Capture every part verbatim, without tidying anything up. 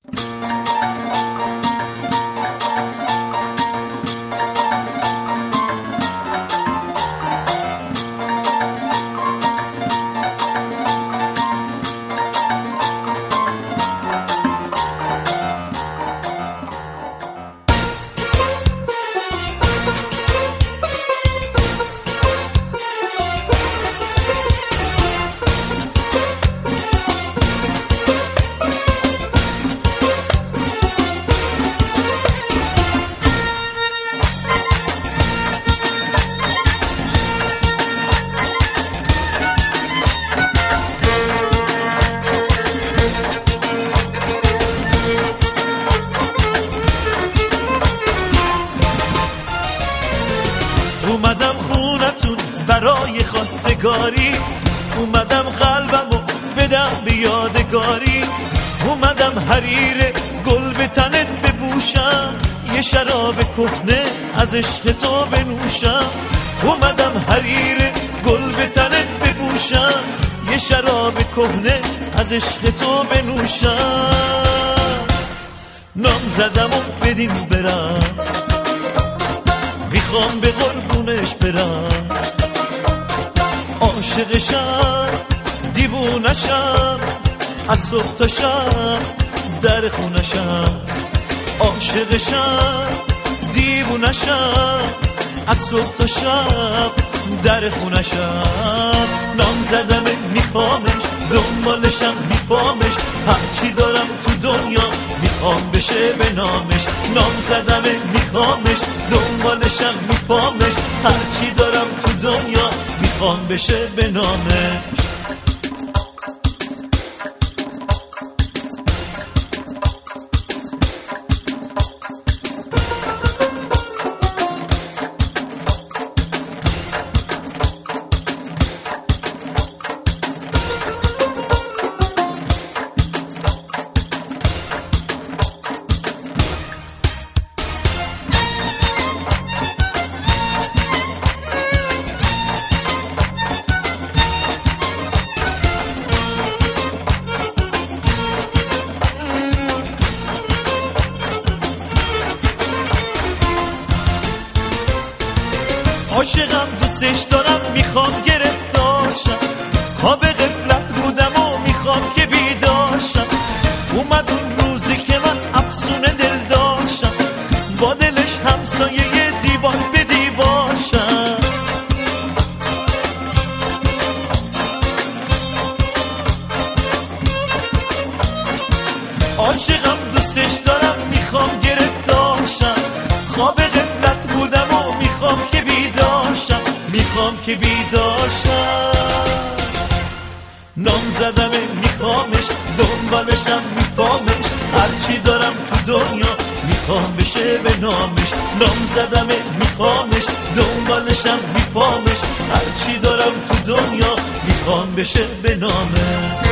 اومدم خونتون برای خواستگاری، اومدم قلبمو بدم به یادگاری، اومدم حریر گل به تنت بپوشم، یه شراب کهنه از عشق تو بنوشم. اومدم حریر گل به تنت بپوشم، یه شراب کهنه از عشق تو بنوشم. نام زدم و بدین برم، میخوام به قربونش برم، عاشقشم دیوونشم، از صبح تا شب در خونشم. عاشقشم دیوونشم، از صبح تا شب در خونشم. نام زدم میخوامش، دنبالشم میپامش، هرچی دارم تو دنیا میخوام بشه به نامش. نام زدم میخوامش، دنبالشم میپامش، هرچی دارم تو دنیا میخوام بشه به نامش. عاشقم دوستش دارم، میخوام گرفتارشم، خواب غفلت بودم و میخوام که بیدارشم. اومد اون روزی که من افسونه دل داشتم، با دلش همسایه دیوار به دیوارشم. عاشقم دوستش دارم، میخوام گرفتارشم، خواب غفلت بودم و میخوام که بیدارشم، میخوام که بیدارشم. نام زدم میخوامش، دنبالشم میپامش، هرچی دارم تو دنیا میخوام بشه به نامش. نام زدم میخوامش، دنبالشم میپامش، هرچی دارم تو دنیا میخوام بشه به نامش.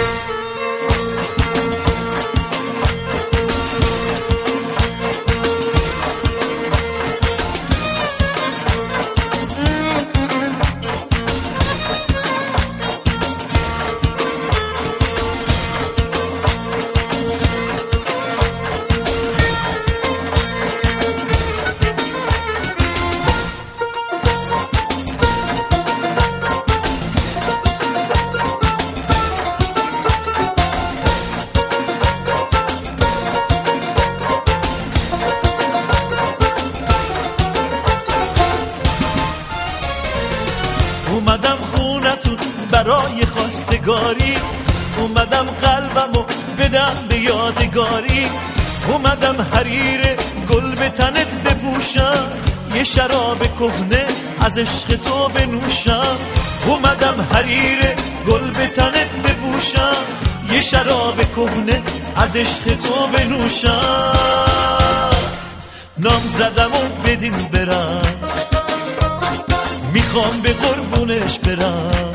اومدم خونتون برای خواستگاری، اومدم قلبمو بدم به یادگاری، اومدم حریر گل به تنت بپوشم، یه شراب کهنه از عشق تو بنوشم. اومدم حریر گل به تنت بپوشم، یه شراب کهنه از عشق تو بنوشم. نام زدم و بدین برم، میخوام به قربونش برم،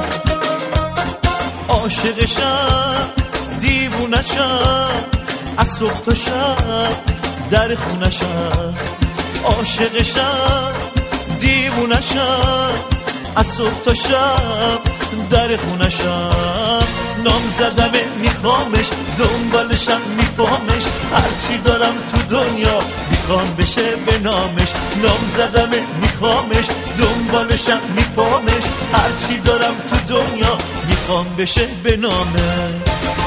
عاشقشم دیوونشم، از صبح تا شب در خونشم. عاشقشم دیوونشم، از صبح تا شب در خونشم. نام زدم میخوامش، دنبالشم میپامش، هر دارم تو دنیا میخوام بشه به نامش، نام زدمه میخوامش، دنبالشم میپامش، هرچی دارم تو دنیا میخوام بشه به نامش.